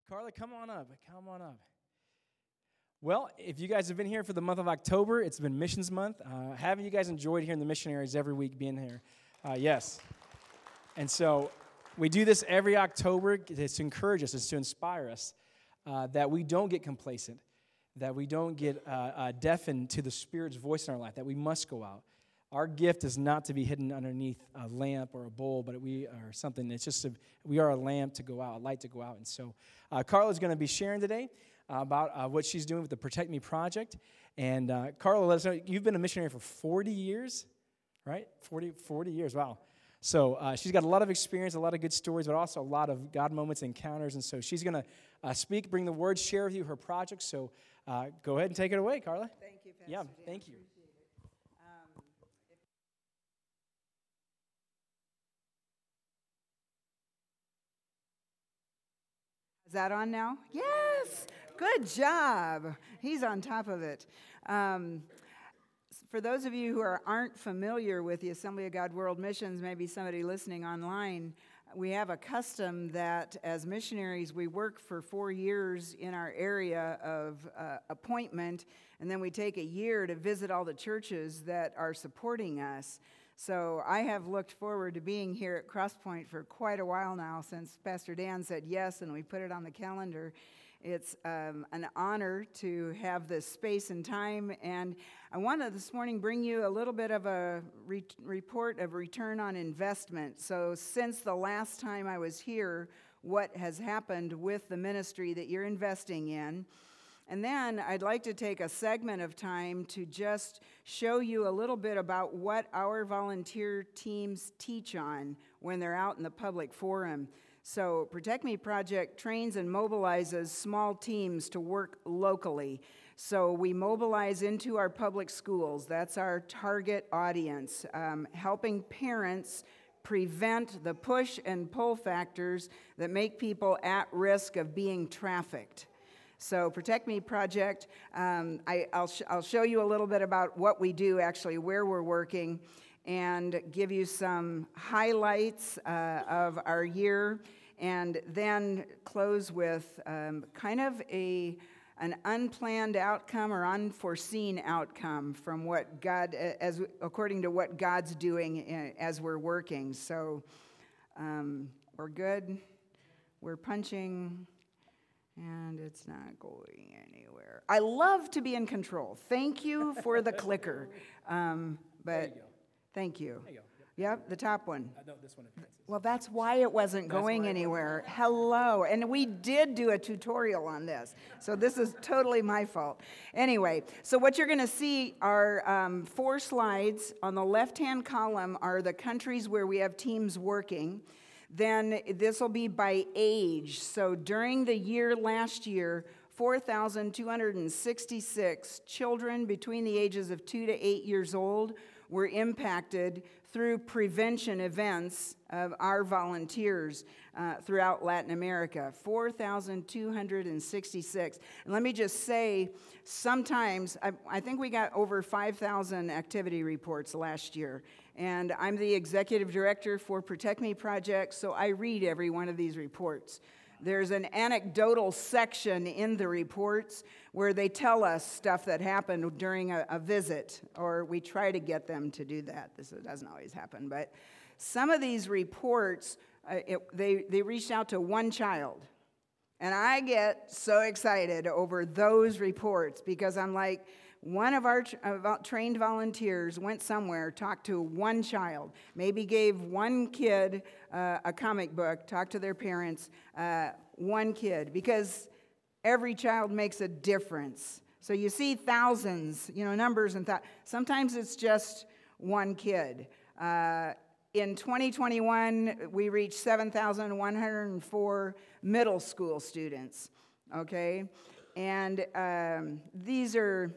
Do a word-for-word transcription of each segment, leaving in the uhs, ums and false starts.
Carla, come on up. Come on up. Well, if you guys have been here for the month of October, it's been Missions Month. Uh, haven't you guys enjoyed hearing the missionaries every week being here? Uh, yes. And so we do this every October. It's to encourage us, it's to inspire us uh, that we don't get complacent, that we don't get uh, uh, deafened to the Spirit's voice in our life, that we must go out. Our gift is not to be hidden underneath a lamp or a bowl, but we are something. It's just a, we are a lamp to go out, a light to go out. And so uh, Carla's going to be sharing today uh, about uh, what she's doing with the Protect Me Project. And uh, Carla, let us know, you've been a missionary for forty years, right? forty, forty years, wow. So uh, she's got a lot of experience, a lot of good stories, but also a lot of God moments, encounters. And so she's going to uh, speak, bring the word, share with you her project. So uh, go ahead and take it away, Carla. Thank you, Pastor Yeah, Dan. thank you. Is that on now? Yes. Good job. He's on top of it. Um, for those of you who are, aren't familiar with the Assembly of God World Missions, maybe somebody listening online, we have a custom that as missionaries, we work for four years in our area of uh, appointment, and then we take a year to visit all the churches that are supporting us. So I have looked forward to being here at Crosspoint for quite a while now, since Pastor Dan said yes and we put it on the calendar. It's um, an honor to have this space and time, and I want to this morning bring you a little bit of a re- report of return on investment. So since the last time I was here, what has happened with the ministry that you're investing in? And then I'd like to take a segment of time to just show you a little bit about what our volunteer teams teach on when they're out in the public forum. So Protect Me Project trains and mobilizes small teams to work locally. So we mobilize into our public schools. That's our target audience, um, helping parents prevent the push and pull factors that make people at risk of being trafficked. So Protect Me Project, um, I, I'll, sh- I'll show you a little bit about what we do, actually, where we're working, and give you some highlights uh, of our year, and then close with um, kind of a an unplanned outcome or unforeseen outcome from what God, as according to what God's doing as we're working. So um, we're good. We're punching. And it's not going anywhere. I love to be in control. Thank you for the clicker. Um, but There you go. thank you. There you go. Yep, the top one. Uh, no, this one advances. Well, that's why it wasn't That's going why it anywhere. Hello. And we did do a tutorial on this. So this is totally my fault. Anyway, so what you're going to see are um, four slides. On the left-hand column are the countries where we have teams working. Then this will be by age. So during the year last year, four thousand two hundred sixty-six children between the ages of two to eight years old were impacted through prevention events of our volunteers uh, throughout Latin America. four thousand two hundred sixty-six. And let me just say, sometimes, I, I think we got over five thousand activity reports last year. And I'm the executive director for Protect Me Project, so I read every one of these reports. There's an anecdotal section in the reports where they tell us stuff that happened during a, a visit, or we try to get them to do that. This doesn't always happen, but some of these reports, uh, it, they, they reached out to one child. And I get so excited over those reports because I'm like, one of our uh, trained volunteers went somewhere, talked to one child, maybe gave one kid uh, a comic book, talked to their parents, uh, one kid, because every child makes a difference. So you see thousands, you know, numbers and th- sometimes it's just one kid. Uh, in twenty twenty-one, we reached seven thousand one hundred four middle school students, okay? And um, these are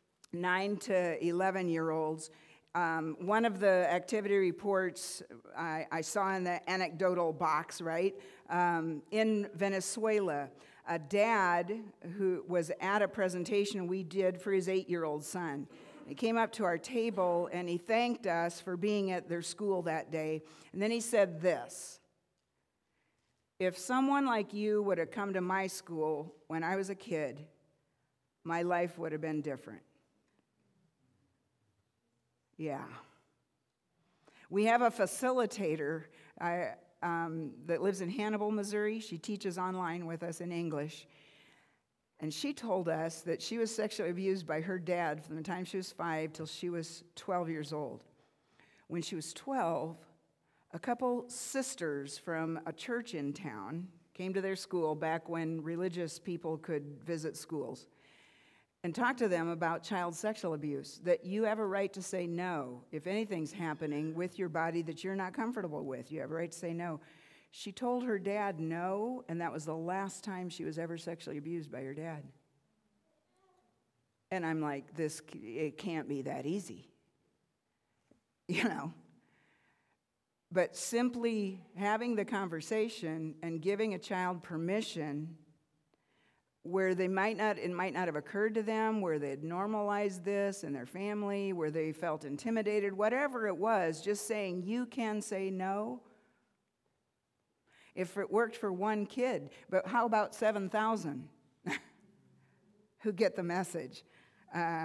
nine to eleven-year-olds. Um, one of the activity reports I, I saw in the anecdotal box, right? Um, in Venezuela, a dad who was at a presentation we did for his eight-year-old son. He came up to our table and he thanked us for being at their school that day. And then he said this: if someone like you would have come to my school when I was a kid, my life would have been different. Yeah. We have a facilitator I, um, that lives in Hannibal, Missouri. She teaches online with us in English. And she told us that she was sexually abused by her dad from the time she was five till she was twelve years old. When she was twelve, a couple sisters from a church in town came to their school back when religious people could visit schools and talked to them about child sexual abuse, that you have a right to say no. If anything's happening with your body that you're not comfortable with, you have a right to say no. She told her dad no, and that was the last time she was ever sexually abused by her dad. And I'm like, this, it can't be that easy. You know? But simply having the conversation and giving a child permission where they might not, it might not have occurred to them, where they'd normalized this in their family, where they felt intimidated, whatever it was, just saying, you can say no. If it worked for one kid, but how about seven thousand who get the message? Uh,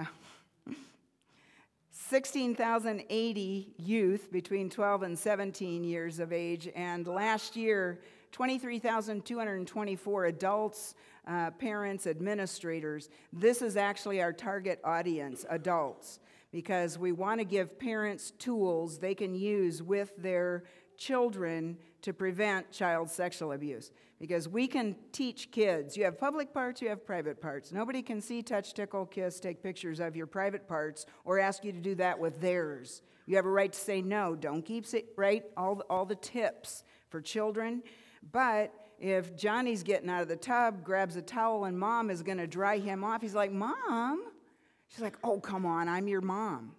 sixteen thousand eighty youth between twelve and seventeen years of age, and last year, twenty-three thousand two hundred twenty-four adults, uh, parents, administrators. This is actually our target audience, adults, because we want to give parents tools they can use with their children to prevent child sexual abuse. Because we can teach kids, you have public parts, you have private parts. Nobody can see, touch, tickle, kiss, take pictures of your private parts or ask you to do that with theirs. You have a right to say no. Don't keep, right, all, all the tips for children. But if Johnny's getting out of the tub, grabs a towel, and mom is going to dry him off, he's like, Mom? She's like, oh, come on, I'm your mom.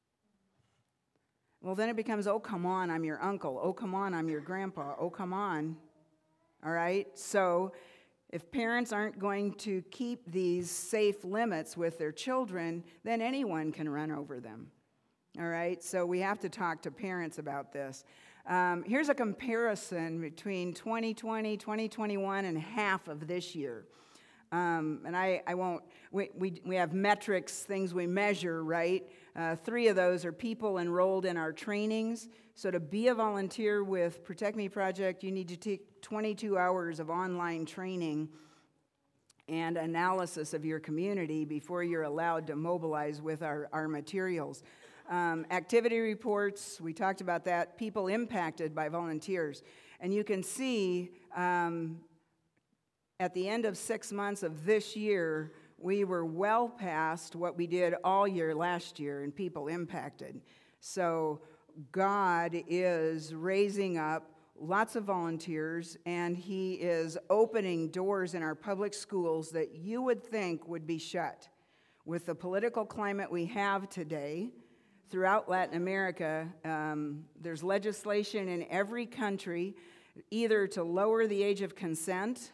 Well, then it becomes, oh, come on, I'm your uncle. Oh, come on, I'm your grandpa. Oh, come on. All right? So if parents aren't going to keep these safe limits with their children, then anyone can run over them. All right? So we have to talk to parents about this. Um, here's a comparison between twenty twenty, twenty twenty-one, and half of this year. Um, and I, I won't, we, we, we have metrics, things we measure, right? Uh, three of those are people enrolled in our trainings. So to be a volunteer with Protect Me Project, you need to take twenty-two hours of online training and analysis of your community before you're allowed to mobilize with our, our materials. Um, activity reports, we talked about that, people impacted by volunteers. And you can see um, at the end of six months of this year, we were well past what we did all year last year in people impacted. So God is raising up lots of volunteers, and He is opening doors in our public schools that you would think would be shut. With the political climate we have today, throughout Latin America, um, there's legislation in every country either to lower the age of consent,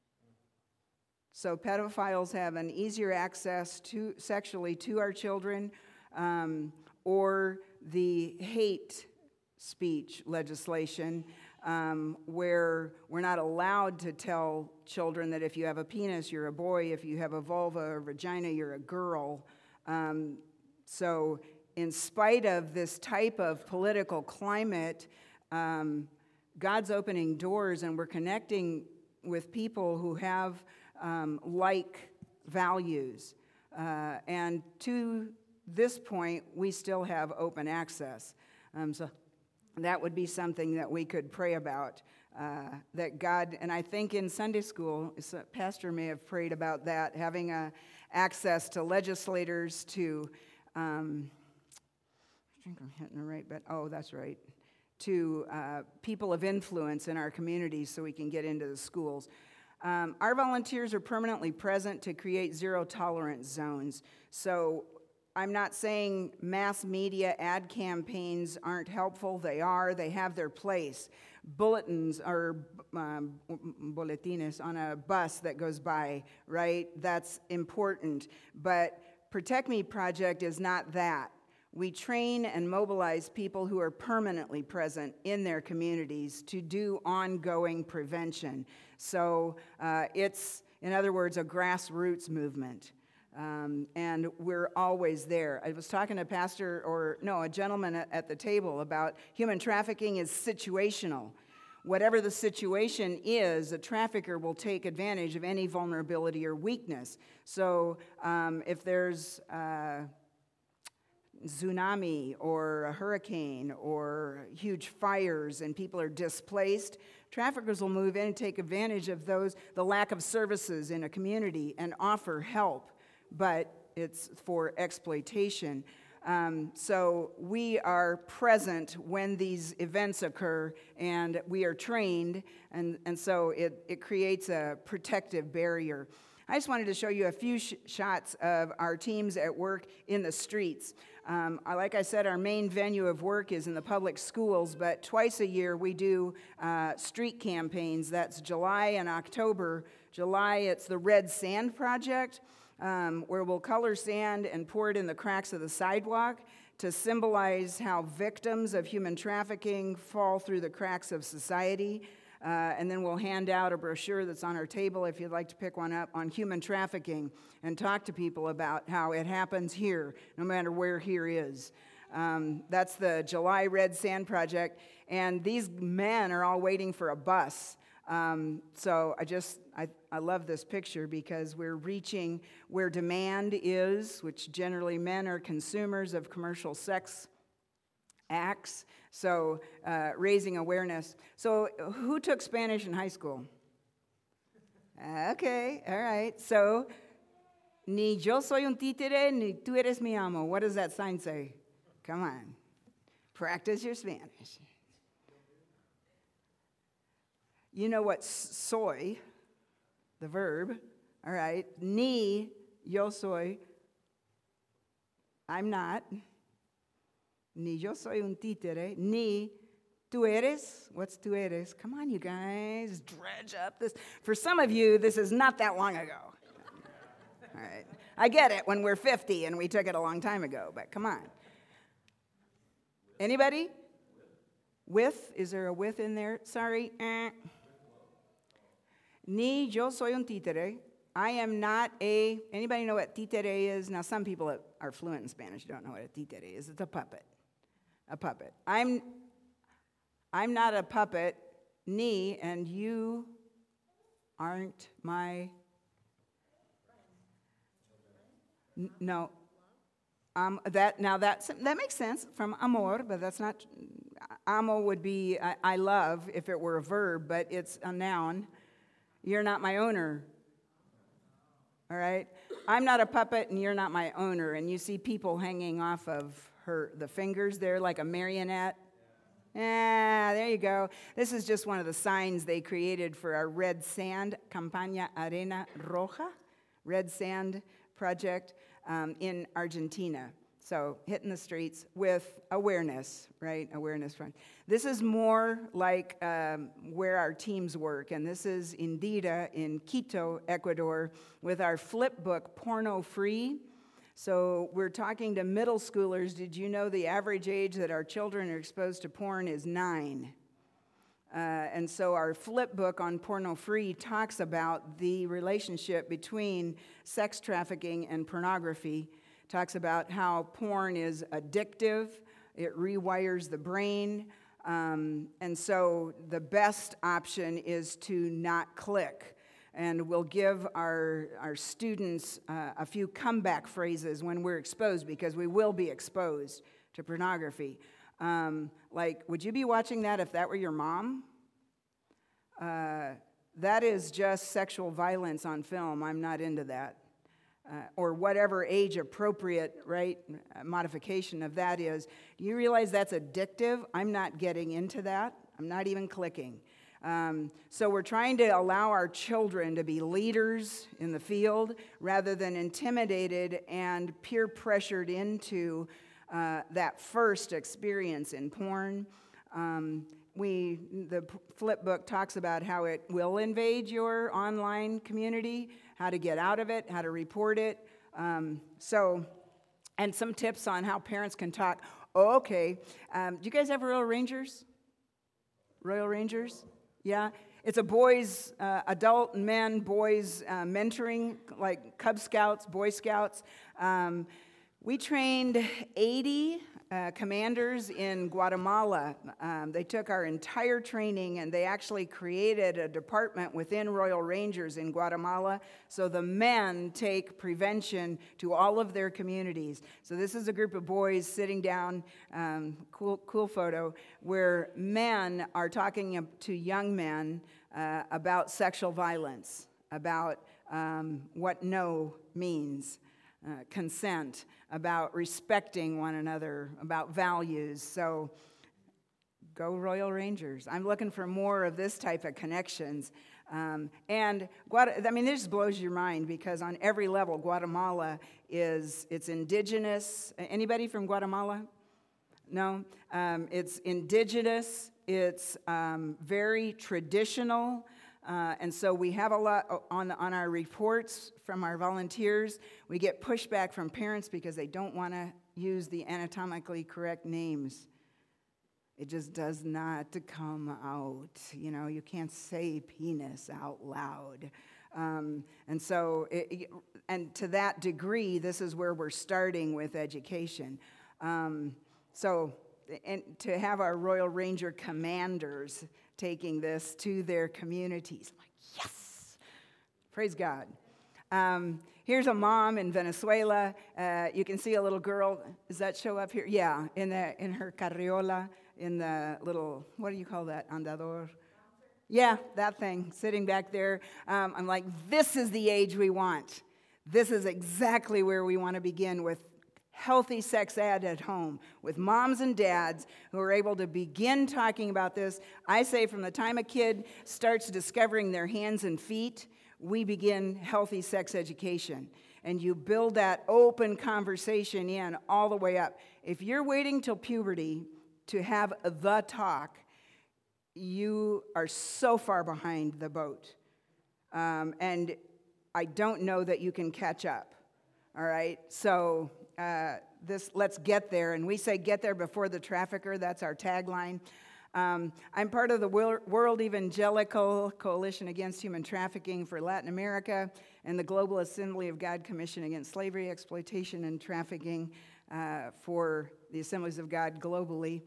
so pedophiles have an easier access to sexually to our children, um, or the hate speech legislation, um, where we're not allowed to tell children that if you have a penis, you're a boy, if you have a vulva or vagina, you're a girl. Um, so in spite of this type of political climate, um, God's opening doors, and we're connecting with people who have um, like values. Uh, and to this point, we still have open access. Um, so that would be something that we could pray about, uh, that God, and I think in Sunday school, a pastor may have prayed about that, having a access to legislators, to, um, I think I'm hitting the right, but oh, that's right, to uh, people of influence in our communities so we can get into the schools. Um, our volunteers are permanently present to create zero tolerance zones. So I'm not saying mass media ad campaigns aren't helpful. They are. They have their place. Bulletins or um, boletines on a bus that goes by, right? That's important. But Protect Me Project is not that. We train and mobilize people who are permanently present in their communities to do ongoing prevention. So uh, it's, in other words, a grassroots movement. Um, and we're always there. I was talking to a pastor, or no, a gentleman at, at the table about human trafficking is situational. Whatever the situation is, a trafficker will take advantage of any vulnerability or weakness. So um, if there's uh, tsunami or a hurricane or huge fires and people are displaced, traffickers will move in and take advantage of those, the lack of services in a community, and offer help. But it's for exploitation. Um, so we are present when these events occur, and we are trained, and, and so it, it creates a protective barrier. I just wanted to show you a few sh- shots of our teams at work in the streets. Um, like I said, our main venue of work is in the public schools, but twice a year we do uh, street campaigns. That's July and October. July, it's the Red Sand Project, Um, where we'll color sand and pour it in the cracks of the sidewalk to symbolize how victims of human trafficking fall through the cracks of society. Uh, and then we'll hand out a brochure that's on our table, if you'd like to pick one up, on human trafficking, and talk to people about how it happens here, no matter where here is. Um, that's the July Red Sand Project, and these men are all waiting for a bus. Um, so I just, I, I love this picture because we're reaching where demand is, which generally men are consumers of commercial sex acts, so uh, raising awareness. So who took Spanish in high school? Okay, all right. So, ni yo soy un títere, ni tú eres mi amo. What does that sign say? Come on. Practice your Spanish. You know what soy, the verb, all right. Ni, yo soy, I'm not. Ni yo soy un títere. Ni, tú eres. What's tú eres? Come on, you guys, dredge up this. For some of you, this is not that long ago. All right. I get it when we're fifty and we took it a long time ago, but come on. Anybody? With? Is there a with in there? Sorry. Eh. Ni yo soy un títere. I am not a, anybody know what títere is? Now, some people that are fluent in Spanish don't know what a títere is. It's a puppet. A puppet. I'm, I'm not a puppet, ni, and you aren't my, n- no. Um, that, now, that's, that makes sense from amor, but that's not, amo would be I, I love if it were a verb, but it's a noun. You're not my owner, all right? I'm not a puppet, and you're not my owner. And you see people hanging off of her the fingers there like a marionette. Yeah, there you go. This is just one of the signs they created for our Red Sand, Campaña Arena Roja, Red Sand Project um, in Argentina. So hitting the streets with awareness, right? Awareness front. This is more like um, where our teams work, and this is Indira in Quito, Ecuador, with our flip book, Porno Free. So we're talking to middle schoolers. Did you know the average age that our children are exposed to porn is nine? Uh, and so our flip book on Porno Free talks about the relationship between sex trafficking and pornography. Talks about how porn is addictive, it rewires the brain, um, and so the best option is to not click. And we'll give our, our students uh, a few comeback phrases when we're exposed, because we will be exposed to pornography. Um, like, would you be watching that if that were your mom? Uh, that is just sexual violence on film. I'm not into that. Uh, or whatever age-appropriate, right, uh, modification of that is. Do you realize that's addictive? I'm not getting into that. I'm not even clicking. Um, so we're trying to allow our children to be leaders in the field rather than intimidated and peer-pressured into uh, that first experience in porn. Um, we, the flip book talks about how it will invade your online community, how to get out of it, how to report it. Um, so and some tips on how parents can talk. Oh, okay. Um, do you guys have Royal Rangers? Royal Rangers? Yeah. It's a boys, uh, adult men, boys uh, mentoring, like Cub Scouts, Boy Scouts. Um, we trained eighty uh, commanders in Guatemala. Um, they took our entire training and they actually created a department within Royal Rangers in Guatemala. So the men take prevention to all of their communities. So this is a group of boys sitting down, um, cool, cool photo, where men are talking to young men uh, about sexual violence, about um, what no means. Uh, consent, about respecting one another, about values. So go Royal Rangers. I'm looking for more of this type of connections. Um, and, Guada- I mean, this blows your mind because on every level, Guatemala is, it's indigenous. Anybody from Guatemala? No? Um, it's indigenous. It's um, very traditional. Uh, and so we have a lot on, on our reports from our volunteers. We get pushback from parents because they don't want to use the anatomically correct names. It just does not come out. You know, you can't say penis out loud. Um, and so, it, and to that degree, this is where we're starting with education. Um, so, and to have our Royal Ranger commanders taking this to their communities. I'm like, yes! Praise God. Um, here's a mom in Venezuela. Uh, you can see a little girl. Does that show up here? Yeah, in the in her carriola, in the little, what do you call that? Andador? Yeah, that thing, sitting back there. Um, I'm like, this is the age we want. This is exactly where we want to begin with healthy sex ed at home, with moms and dads who are able to begin talking about this. I say from the time a kid starts discovering their hands and feet, we begin healthy sex education. And you build that open conversation in all the way up. If you're waiting till puberty to have the talk, you are so far behind the boat. Um, and I don't know that you can catch up. All right? So uh, this, let's get there. And we say get there before the trafficker. That's our tagline. Um, I'm part of the World Evangelical Coalition Against Human Trafficking for Latin America and the Global Assembly of God Commission Against Slavery, Exploitation, and Trafficking uh, for the Assemblies of God globally.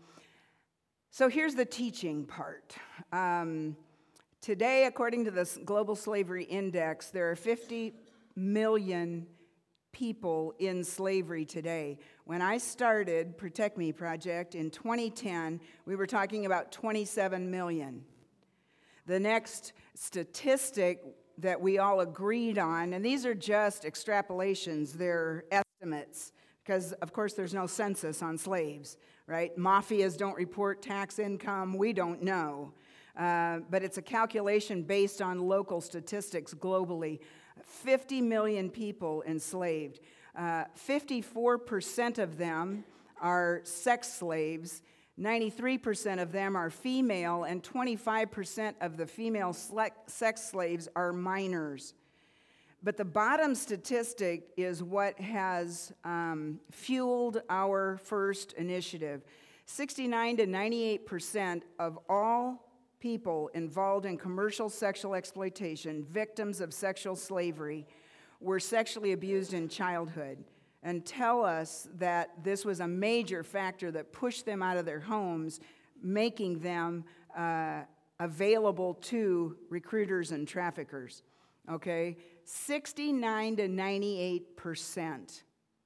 So here's the teaching part. Um, today, according to the Global Slavery Index, there are fifty million people in slavery today. When I started Protect Me Project in twenty ten, we were talking about twenty-seven million. The next statistic that we all agreed on, and these are just extrapolations, they're estimates, because of course there's no census on slaves, right? Mafias don't report tax income, we don't know. Uh, but it's a calculation based on local statistics globally. fifty million people enslaved. Uh, fifty-four percent of them are sex slaves. ninety-three percent of them are female, and twenty-five percent of the female sex slaves are minors. But the bottom statistic is what has um, fueled our first initiative. sixty-nine to ninety-eight percent of all people involved in commercial sexual exploitation, victims of sexual slavery, were sexually abused in childhood, and tell us that this was a major factor that pushed them out of their homes, making them uh, available to recruiters and traffickers. Okay? sixty-nine to ninety-eight percent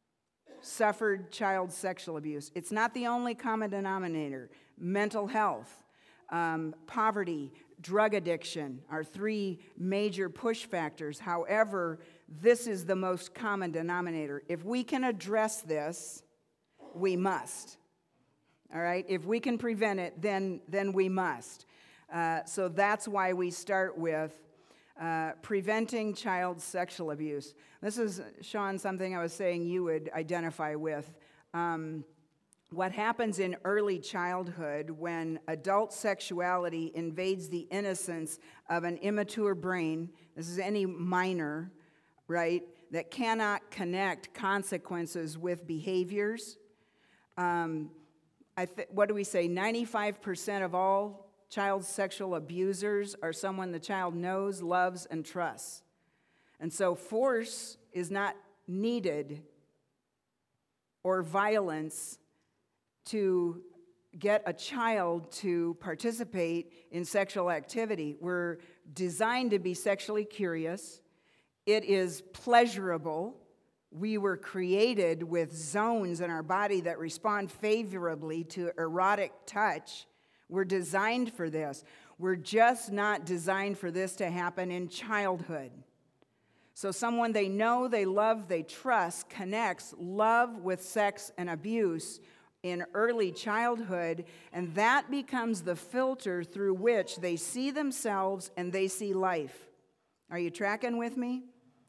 suffered child sexual abuse. It's not the only common denominator. Mental health, Um, poverty, drug addiction are three major push factors. However, this is the most common denominator. If we can address this, we must. All right? If we can prevent it, then, then we must. Uh, so that's why we start with uh, preventing child sexual abuse. This is, Sean, something I was saying you would identify with. Um, What happens in early childhood when adult sexuality invades the innocence of an immature brain, this is any minor, right? that cannot connect consequences with behaviors. Um, I th- what do we say? ninety-five percent of all child sexual abusers are someone the child knows, loves, and trusts. And so force is not needed or violence to get a child to participate in sexual activity. We're designed to be sexually curious. It is pleasurable. We were created with zones in our body that respond favorably to erotic touch. We're designed for this. We're just not designed for this to happen in childhood. So someone they know, they love, they trust connects love with sex and abuse in early childhood, and that becomes the filter through which they see themselves and they see life. Are you tracking with me?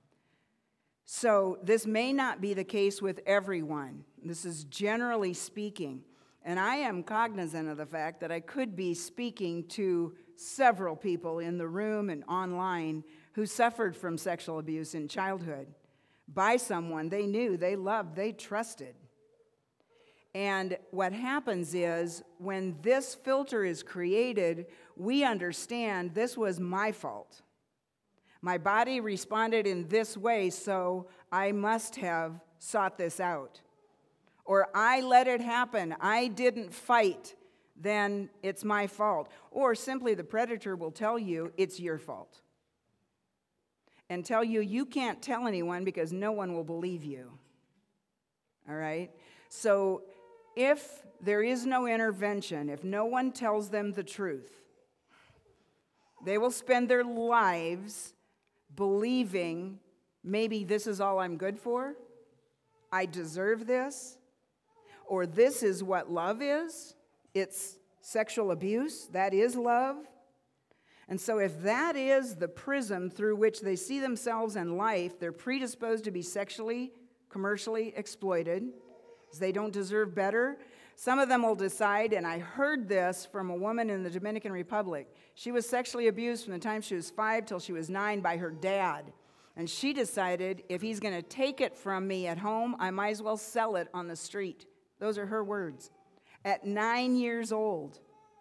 So this may not be the case with everyone. This is generally speaking. And I am cognizant of the fact that I could be speaking to several people in the room and online who suffered from sexual abuse in childhood by someone they knew, they loved, they trusted. And what happens is when this filter is created, we understand this was my fault. My body responded in this way, so I must have sought this out. Or I let it happen. I didn't fight. Then it's my fault. Or simply the predator will tell you it's your fault. And tell you you can't tell anyone because no one will believe you. All right? So if there is no intervention, if no one tells them the truth, they will spend their lives believing maybe this is all I'm good for, I deserve this, or this is what love is. It's sexual abuse. That is love. And so if that is the prism through which they see themselves in life, they're predisposed to be sexually, commercially exploited, because they don't deserve better. Some of them will decide, and I heard this from a woman in the Dominican Republic. She was sexually abused from the time she was five till she was nine by her dad. And she decided, if he's going to take it from me at home, I might as well sell it on the street. Those are her words. At nine years old.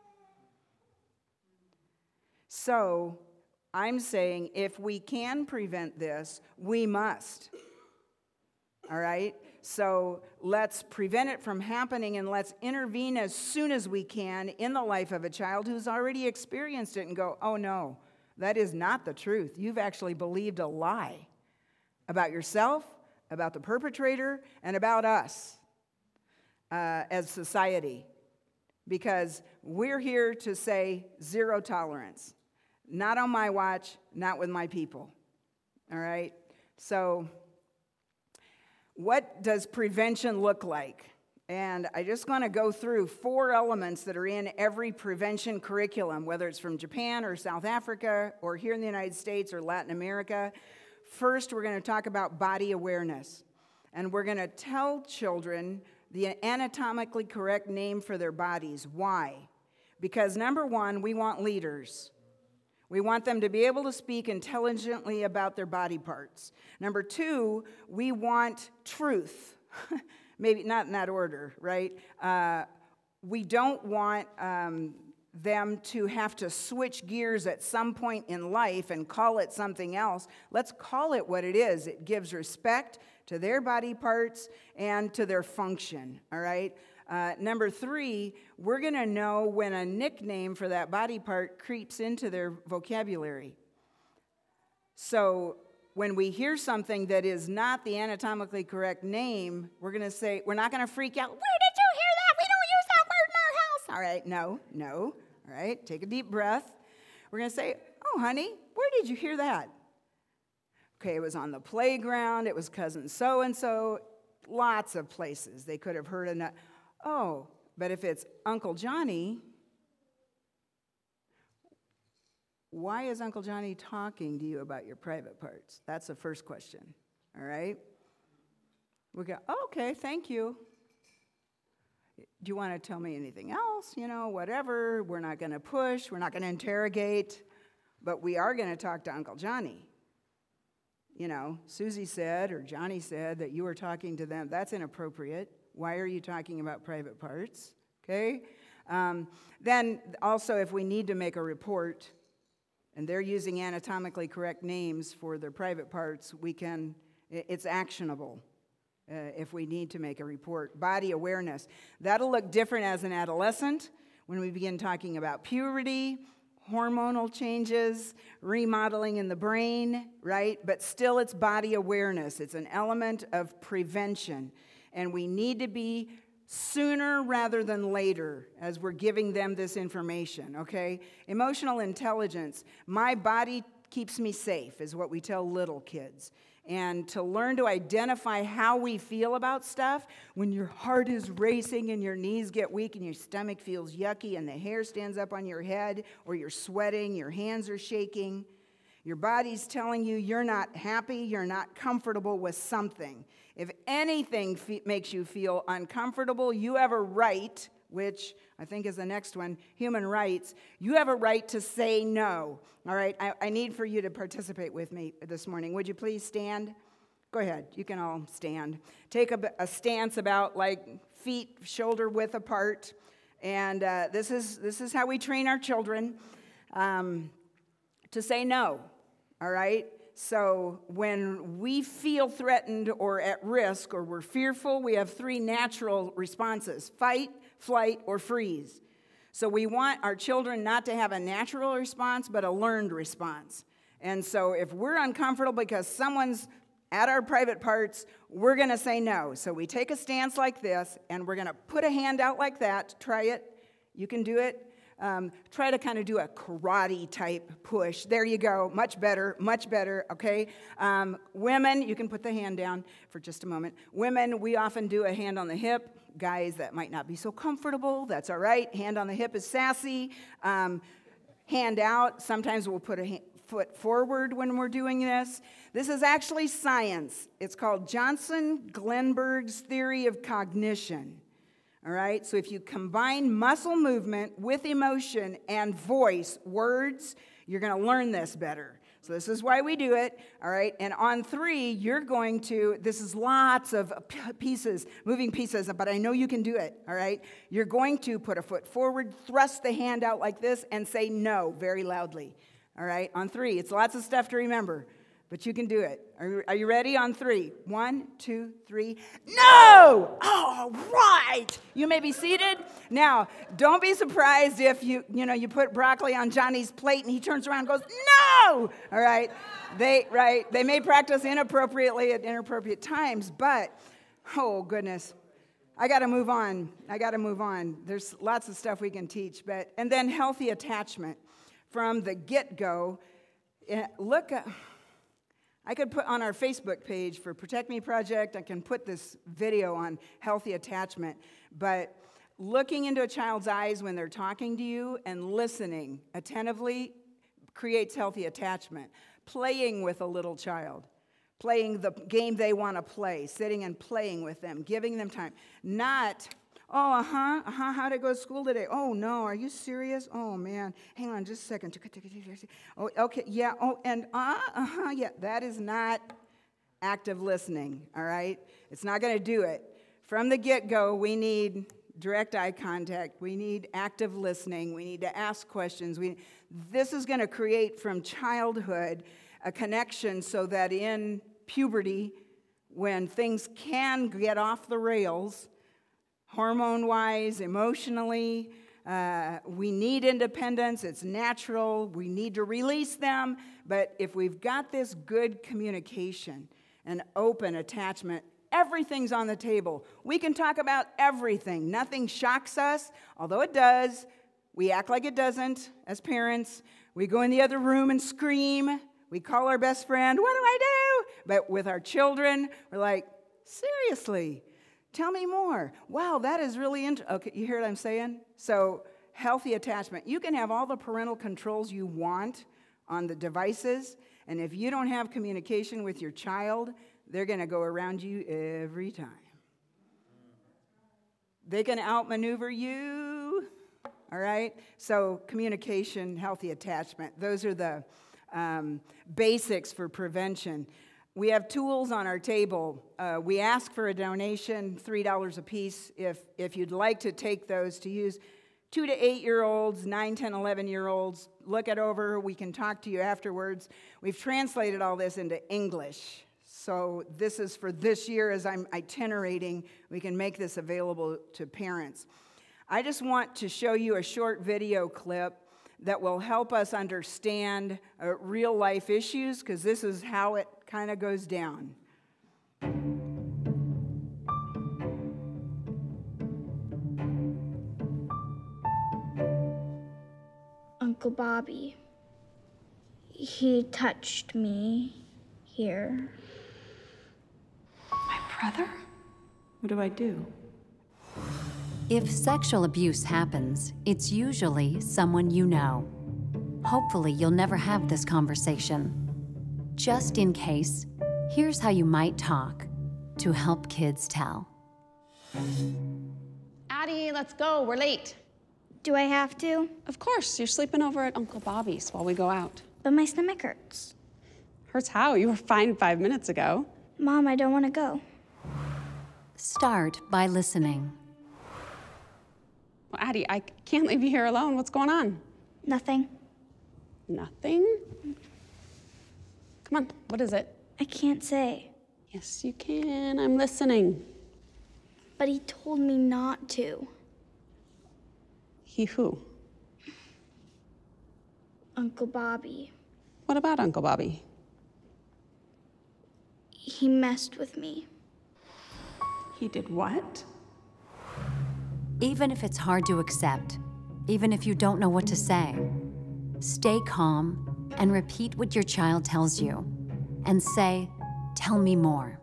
So I'm saying if we can prevent this, we must. All right? So let's prevent it from happening, and let's intervene as soon as we can in the life of a child who's already experienced it and go, oh no, that is not the truth. You've actually believed a lie about yourself, about the perpetrator, and about us uh, as society. Because we're here to say zero tolerance. Not on my watch, not with my people. All right? So what does prevention look like? And I just want to go through four elements that are in every prevention curriculum, whether it's from Japan or South Africa or here in the United States or Latin America. First, we're going to talk about body awareness. And we're going to tell children the anatomically correct name for their bodies. Why? Because number one, we want leaders. We want them to be able to speak intelligently about their body parts. Number two, we want truth. Maybe not in that order, right? Uh, we don't want um, them to have to switch gears at some point in life and call it something else. Let's call it what it is. It gives respect to their body parts and to their function, all right? Uh, number three, we're going to know when a nickname for that body part creeps into their vocabulary. So when we hear something that is not the anatomically correct name, we're going to say, we're not going to freak out, where did you hear that? We don't use that word in our house. All right, no, no. All right, take a deep breath. We're going to say, oh, honey, where did you hear that? Okay, it was on the playground. It was cousin so-and-so. Lots of places they could have heard enough. Oh, but if it's Uncle Johnny, why is Uncle Johnny talking to you about your private parts? That's the first question, all right? We go, oh, okay, thank you. Do you want to tell me anything else? You know, whatever. We're not going to push. We're not going to interrogate. But we are going to talk to Uncle Johnny. you know, Susie said or Johnny said that you were talking to them. That's inappropriate. Why are you talking about private parts? Okay? Um, then also, if we need to make a report and they're using anatomically correct names for their private parts, we can, it's actionable uh, if we need to make a report. Body awareness. That'll look different as an adolescent when we begin talking about puberty, hormonal changes, remodeling in the brain, right? But still, it's body awareness. It's an element of prevention. And we need to be sooner rather than later as we're giving them this information, okay? Emotional intelligence. My body keeps me safe is what we tell little kids. And to learn to identify how we feel about stuff, when your heart is racing and your knees get weak and your stomach feels yucky and the hair stands up on your head, or you're sweating, your hands are shaking, your body's telling you you're not happy, you're not comfortable with something. If anything fe- makes you feel uncomfortable, you have a right, which I think is the next one, human rights. You have a right to say no. All right, I, I need for you to participate with me this morning. Would you please stand? Go ahead, you can all stand. Take a, a stance about like feet shoulder width apart. And uh, this is this is how we train our children um, to say no. All right? So when we feel threatened or at risk or we're fearful, we have three natural responses: fight, flight, or freeze. So we want our children not to have a natural response, but a learned response. And so if we're uncomfortable because someone's at our private parts, we're going to say no. So we take a stance like this, and we're going to put a hand out like that. Try it. You can do it. Um, try to kind of do a karate type push. There you go. Much better, much better, okay? Um, women, you can put the hand down for just a moment. Women, we often do a hand on the hip. Guys, that might not be so comfortable. That's all right. Hand on the hip is sassy. Um, hand out. Sometimes we'll put a ha- foot forward when we're doing this. This is actually science. It's called Johnson-Glenberg's theory of cognition. All right, so if you combine muscle movement with emotion and voice, words, you're going to learn this better. So this is why we do it, all right? And on three, you're going to, this is lots of pieces, moving pieces, but I know you can do it, all right? You're going to put a foot forward, thrust the hand out like this, and say no very loudly, all right? On three, it's lots of stuff to remember. But you can do it. Are you, are you ready? On three. One, two, three. No! All right. You may be seated. Now, don't be surprised if you, you know, you put broccoli on Johnny's plate and he turns around and goes, no! All right. They, right. They may practice inappropriately at inappropriate times, but, oh, goodness. I got to move on. I got to move on. There's lots of stuff we can teach. But, and then healthy attachment from the get-go. Look at... I could put on our Facebook page for Protect Me Project, I can put this video on healthy attachment, but looking into a child's eyes when they're talking to you and listening attentively creates healthy attachment. Playing with a little child, playing the game they want to play, sitting and playing with them, giving them time. Not, oh, uh-huh, uh-huh, how'd it go to school today? Oh, no, are you serious? Oh, man, hang on just a second. Oh, okay, yeah, oh, and uh, uh-huh, yeah, that is not active listening, all right? It's not going to do it. From the get-go, we need direct eye contact. We need active listening. We need to ask questions. We, this is going to create from childhood a connection so that in puberty, when things can get off the rails, hormone-wise, emotionally, uh, we need independence. It's natural. We need to release them. But if we've got this good communication and open attachment, everything's on the table. We can talk about everything. Nothing shocks us, although it does. We act like it doesn't as parents. We go in the other room and scream. We call our best friend, what do I do? But with our children, we're like, seriously, tell me more. Wow, that is really interesting. Okay, you hear what I'm saying? So healthy attachment. You can have all the parental controls you want on the devices, and if you don't have communication with your child, they're going to go around you every time. They can outmaneuver you, all right? So communication, healthy attachment, those are the um, basics for prevention. We have tools on our table. Uh, we ask for a donation, three dollars a piece, if, if you'd like to take those to use. Two to eight-year-olds, nine, ten, eleven-year-olds, look it over. We can talk to you afterwards. We've translated all this into English. So this is for this year as I'm itinerating. We can make this available to parents. I just want to show you a short video clip that will help us understand uh, real-life issues, because this is how it kind of goes down. Uncle Bobby, he touched me here. My brother? What do I do? If sexual abuse happens, it's usually someone you know. Hopefully, you'll never have this conversation. Just in case, here's how you might talk to help kids tell. Addie, let's go. We're late. Do I have to? Of course. You're sleeping over at Uncle Bobby's while we go out. But my stomach hurts. Hurts how? You were fine five minutes ago. Mom, I don't want to go. Start by listening. Well, Addie, I can't leave you here alone. What's going on? Nothing. Nothing? Come on, what is it? I can't say. Yes, you can. I'm listening. But he told me not to. He who? Uncle Bobby. What about Uncle Bobby? He messed with me. He did what? Even if it's hard to accept, even if you don't know what to say, stay calm and repeat what your child tells you, and say, "Tell me more."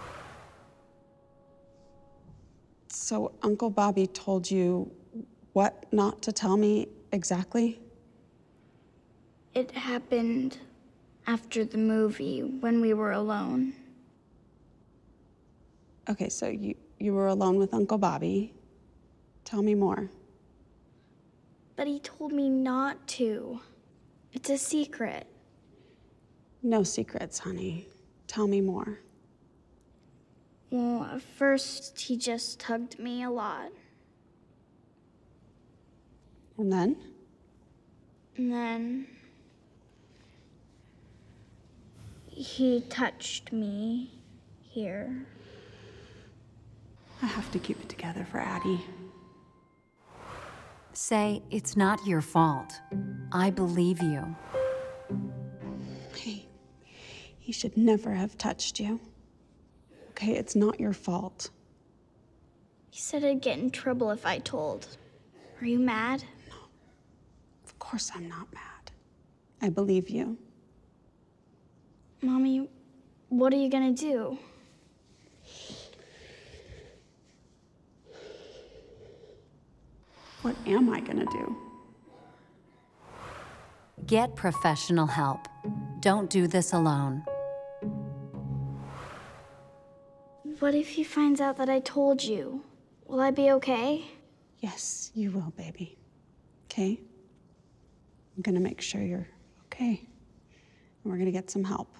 So Uncle Bobby told you what not to tell me exactly? It happened after the movie when we were alone. Okay, so you, you were alone with Uncle Bobby. Tell me more. But he told me not to. It's a secret. No secrets, honey. Tell me more. Well, at first, he just hugged me a lot. And then? And then he touched me here. I have to keep it together for Addie. Say, "It's not your fault. I believe you." Hey, he should never have touched you. Okay, it's not your fault. He said I'd get in trouble if I told. Are you mad? Of course I'm not mad. I believe you. Mommy, what are you gonna do? What am I gonna do? Get professional help. Don't do this alone. What if he finds out that I told you? Will I be okay? Yes, you will, baby. Okay? I'm gonna make sure you're okay. And we're gonna get some help.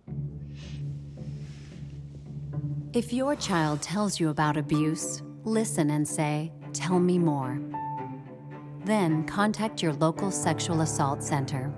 If your child tells you about abuse, listen and say, "Tell me more." Then contact your local sexual assault center.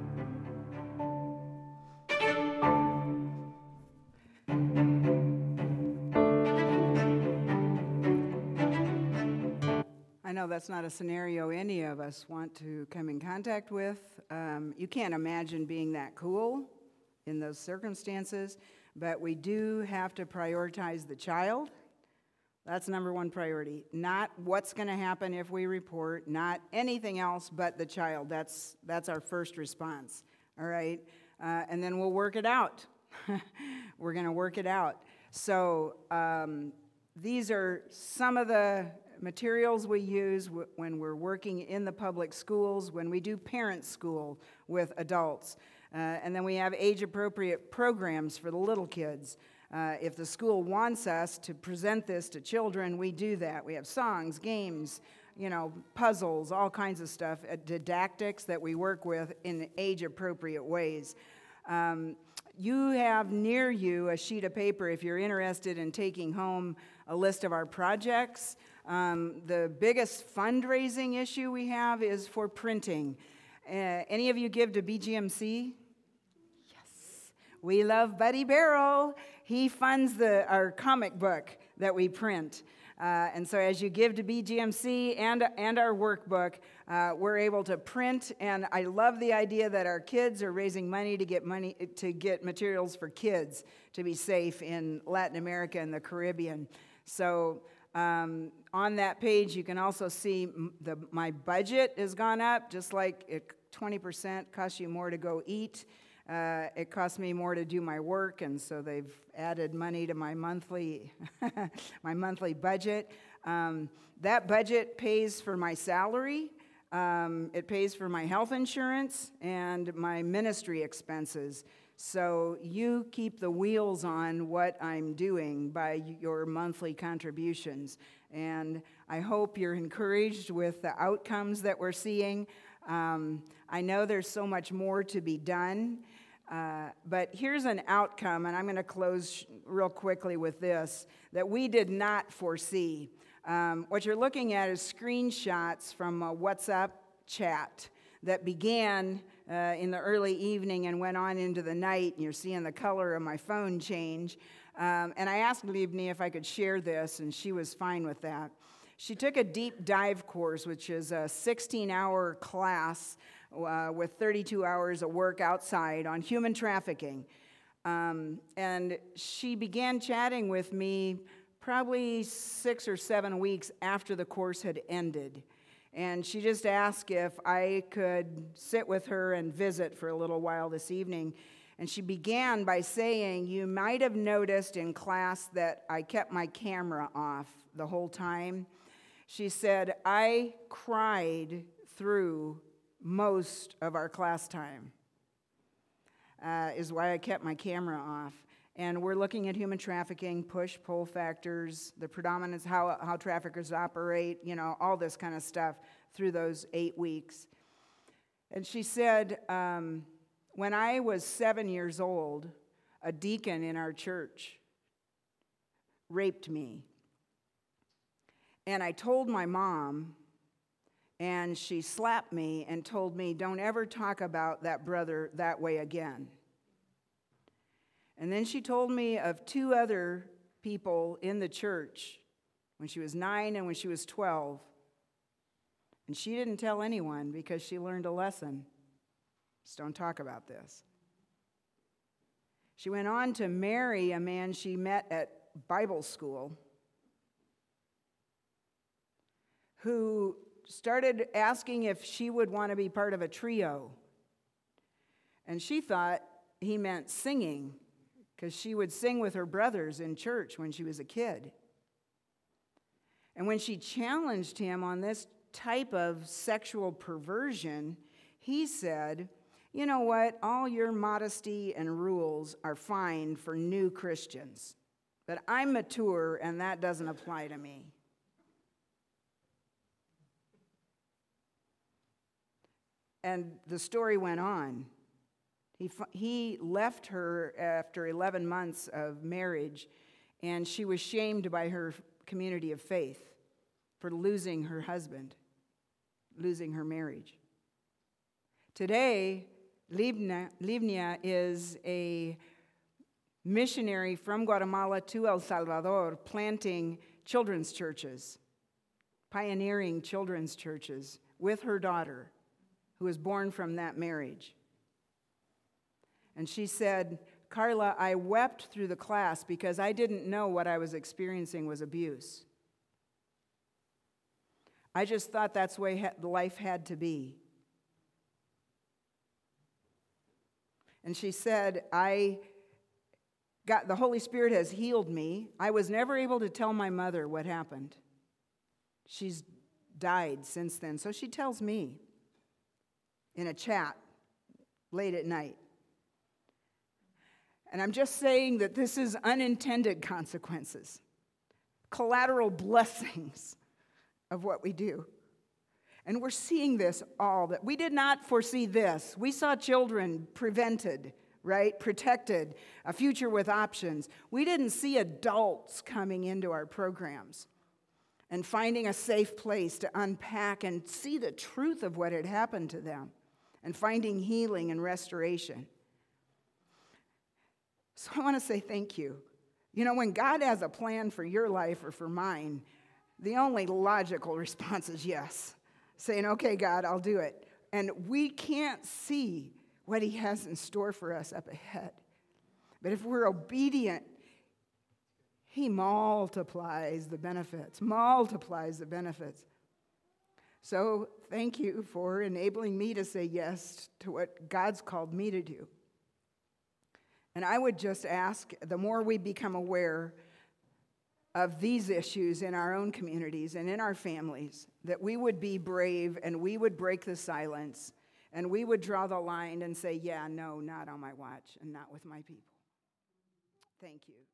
I know that's not a scenario any of us want to come in contact with. Um, you can't imagine being that cool in those circumstances, but we do have to prioritize the child. That's number one priority. Not what's going to happen if we report, not anything else but the child. That's, that's our first response, all right? Uh, and then we'll work it out. We're going to work it out. So um, these are some of the materials we use w- when we're working in the public schools, when we do parent school with adults. Uh, and then we have age-appropriate programs for the little kids. Uh, if the school wants us to present this to children, we do that. We have songs, games, you know, puzzles, all kinds of stuff, uh, didactics that we work with in age-appropriate ways. Um, You have near you a sheet of paper if you're interested in taking home a list of our projects. Um, the biggest fundraising issue we have is for printing. Uh, any of you give to B G M C? Yes. We love Buddy Barrel. He funds the, our comic book that we print. Uh, and so as you give to B G M C and, and our workbook, uh, we're able to print. And I love the idea that our kids are raising money to get money to get materials for kids to be safe in Latin America and the Caribbean. So um, on that page, you can also see the, my budget has gone up, just like it, twenty percent costs you more to go eat. Uh, it costs me more to do my work, and so they've added money to my monthly my monthly budget. Um, that budget pays for my salary. Um, it pays for my health insurance and my ministry expenses. So you keep the wheels on what I'm doing by your monthly contributions. And I hope you're encouraged with the outcomes that we're seeing. Um, I know there's so much more to be done. Uh, but here's an outcome, and I'm going to close real quickly with this, that we did not foresee. Um, what you're looking at is screenshots from a WhatsApp chat that began uh, in the early evening and went on into the night, and you're seeing the color of my phone change. Um, and I asked Libni if I could share this, and she was fine with that. She took a deep dive course, which is a sixteen-hour class Uh, with thirty-two hours of work outside on human trafficking. Um, and she began chatting with me probably six or seven weeks after the course had ended. And she just asked if I could sit with her and visit for a little while this evening. And she began by saying, "You might have noticed in class that I kept my camera off the whole time." She said, "I cried through most of our class time, uh, is why I kept my camera off." And we're looking at human trafficking, push-pull factors, the predominance, how, how traffickers operate, you know, all this kind of stuff through those eight weeks. And she said, um, when I was seven years old, a deacon in our church raped me. And I told my mom, and she slapped me and told me, "Don't ever talk about that brother that way again." And then she told me of two other people in the church when she was nine and when she was twelve. And she didn't tell anyone because she learned a lesson. Just don't talk about this. She went on to marry a man she met at Bible school who started asking if she would want to be part of a trio. And she thought he meant singing, because she would sing with her brothers in church when she was a kid. And when she challenged him on this type of sexual perversion, he said, "You know what? All your modesty and rules are fine for new Christians, but I'm mature and that doesn't apply to me." And the story went on. He, he left her after eleven months of marriage, and she was shamed by her community of faith for losing her husband, losing her marriage. Today, Libna, Livnia is a missionary from Guatemala to El Salvador, planting children's churches, pioneering children's churches with her daughter, who was born from that marriage. And she said, "Carla, I wept through the class because I didn't know what I was experiencing was abuse. I just thought that's the way life had to be." And she said, I got, the Holy Spirit has healed me. I was never able to tell my mother what happened. She's died since then. So she tells me in a chat late at night. And I'm just saying that this is unintended consequences, collateral blessings of what we do. And we're seeing this all, that we did not foresee this. We saw children prevented right? Protected, a future with options. We didn't see adults coming into our programs and finding a safe place to unpack and see the truth of what had happened to them and finding healing and restoration. So I want to say thank you. You know, when God has a plan for your life or for mine, the only logical response is yes. Saying, okay, God, I'll do it. And we can't see what he has in store for us up ahead. But if we're obedient, he multiplies the benefits, multiplies the benefits. So thank you for enabling me to say yes to what God's called me to do. And I would just ask, the more we become aware of these issues in our own communities and in our families, that we would be brave and we would break the silence and we would draw the line and say, yeah, no, not on my watch and not with my people. Thank you.